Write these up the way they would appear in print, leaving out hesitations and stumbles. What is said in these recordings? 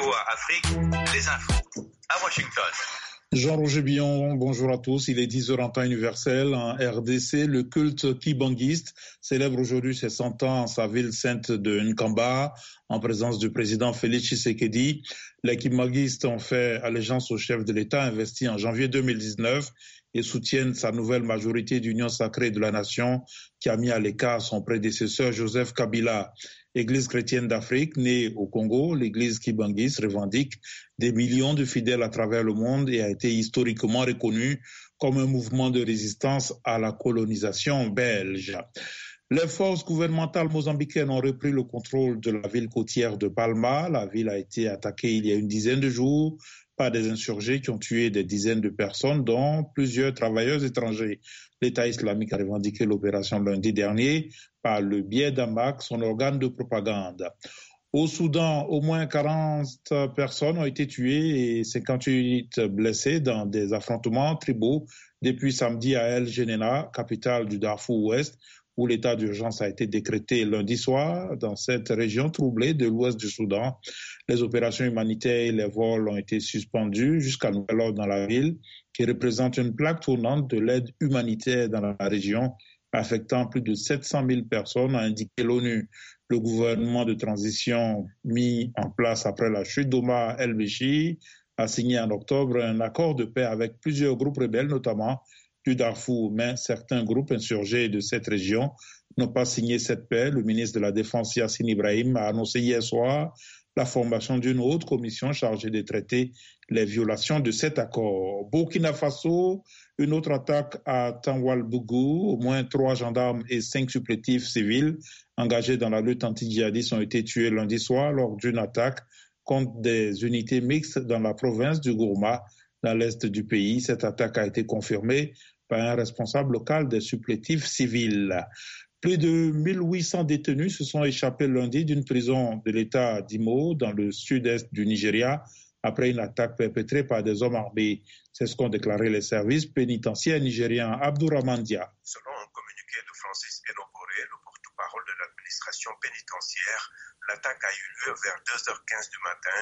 VOA Afrique, les infos à Washington. Jean-Roger Billon, bonjour à tous. Il est 10h en temps universel. En RDC, le culte kibanguiste célèbre aujourd'hui ses 100 ans en sa ville sainte de Nkamba, en présence du président Félix Tshisekedi. Les kibanguistes ont fait allégeance au chef de l'État, investi en janvier 2019, et soutiennent sa nouvelle majorité d'union sacrée de la nation qui a mis à l'écart son prédécesseur Joseph Kabila. Église chrétienne d'Afrique, née au Congo, l'église kibanguiste revendique des millions de fidèles à travers le monde et a été historiquement reconnue comme un mouvement de résistance à la colonisation belge. Les forces gouvernementales mozambicaines ont repris le contrôle de la ville côtière de Palma. La ville a été attaquée il y a une dizaine de jours par des insurgés qui ont tué des dizaines de personnes, dont plusieurs travailleurs étrangers. L'État islamique a revendiqué l'opération lundi dernier par le biais d'Amak, son organe de propagande. Au Soudan, au moins 40 personnes ont été tuées et 58 blessées dans des affrontements tribaux depuis samedi à El Geneina, capitale du Darfour Ouest, où l'état d'urgence a été décrété lundi soir dans cette région troublée de l'ouest du Soudan. Les opérations humanitaires et les vols ont été suspendus jusqu'à nouvel ordre dans la ville, qui représente une plaque tournante de l'aide humanitaire dans la région, affectant plus de 700 000 personnes, a indiqué l'ONU. Le gouvernement de transition mis en place après la chute d'Omar el-Béchir a signé en octobre un accord de paix avec plusieurs groupes rebelles, notamment du Darfour, mais certains groupes insurgés de cette région n'ont pas signé cette paix. Le ministre de la Défense, Yassine Ibrahim, a annoncé hier soir la formation d'une autre commission chargée de traiter les violations de cet accord. Burkina Faso, une autre attaque à Tanwalbougou. Au moins 3 gendarmes et 5 supplétifs civils engagés dans la lutte anti-djihadiste ont été tués lundi soir lors d'une attaque contre des unités mixtes dans la province du Gourma, dans l'est du pays. Cette attaque a été confirmée par un responsable local des supplétifs civils. Plus de 1800 détenus se sont échappés lundi d'une prison de l'État d'Imo, dans le sud-est du Nigeria, après une attaque perpétrée par des hommes armés. C'est ce qu'ont déclaré les services pénitentiaires nigériens. Abdourahmane Dia. Selon un communiqué de Francis Enoboré, le porte-parole de l'administration pénitentiaire, l'attaque a eu lieu vers 2h15 du matin.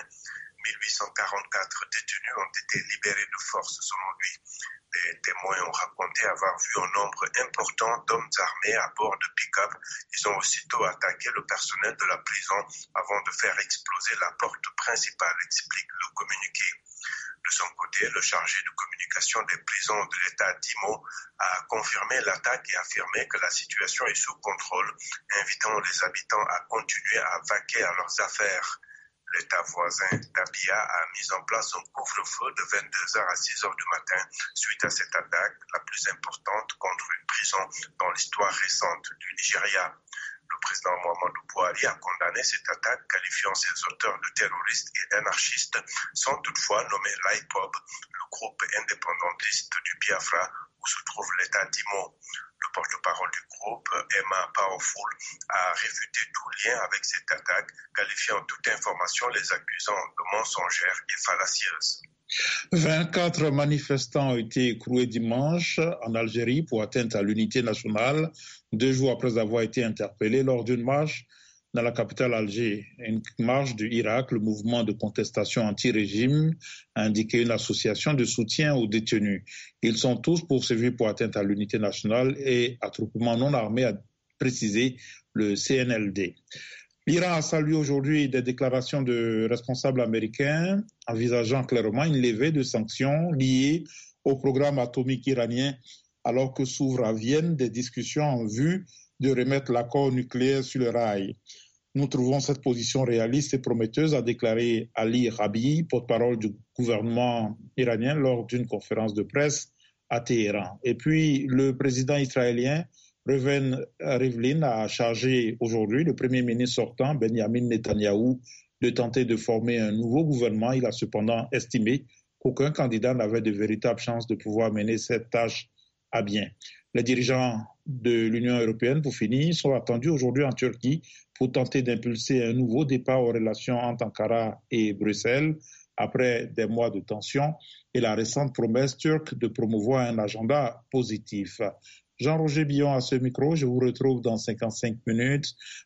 1844 détenus ont été libérés de force selon lui. Les témoins ont raconté avoir vu un nombre important d'hommes armés à bord de pick-up. Ils ont aussitôt attaqué le personnel de la prison avant de faire exploser la porte principale, explique le communiqué. De son côté, le chargé de communication des prisons de l'État d'Imo a confirmé l'attaque et affirmé que la situation est sous contrôle, invitant les habitants à continuer à vaquer à leurs affaires. L'État voisin d'Abia a mis en place un couvre-feu de 22h à 6h du matin suite à cette attaque, la plus importante contre une prison dans l'histoire récente du Nigeria. Le président Muhammadu Buhari a condamné cette attaque, qualifiant ses auteurs de terroristes et d'anarchistes, sans toutefois nommer l'IPOB, le groupe indépendantiste du Biafra, où se trouve l'État d'Imo. Le porte-parole du groupe, Emma Powerful, a réfuté tout lien avec cette attaque, qualifiant toute information les accusant de mensongères et fallacieuses. 24 manifestants ont été écroués dimanche en Algérie pour atteinte à l'unité nationale, 2 jours après avoir été interpellés lors d'une marche dans la capitale Alger. Une marche du Irak, le mouvement de contestation anti-régime, a indiqué une association de soutien aux détenus. Ils sont tous poursuivis pour atteinte à l'unité nationale et attroupement non armé, a précisé le CNLD. L'Iran a salué aujourd'hui des déclarations de responsables américains envisageant clairement une levée de sanctions liées au programme atomique iranien, alors que s'ouvrent à Vienne des discussions en vue de remettre l'accord nucléaire sur le rail. Nous trouvons cette position réaliste et prometteuse, a déclaré Ali Rabi, porte-parole du gouvernement iranien, lors d'une conférence de presse à Téhéran. Et puis, le président israélien Reuven Rivlin a chargé aujourd'hui le premier ministre sortant, Benjamin Netanyahou, de tenter de former un nouveau gouvernement. Il a cependant estimé qu'aucun candidat n'avait de véritable chance de pouvoir mener cette tâche à bien. Les dirigeants de l'Union européenne, pour finir, sont attendus aujourd'hui en Turquie pour tenter d'impulser un nouveau départ aux relations entre Ankara et Bruxelles après des mois de tension et la récente promesse turque de promouvoir un agenda positif. Jean-Roger Billon à ce micro, je vous retrouve dans 55 minutes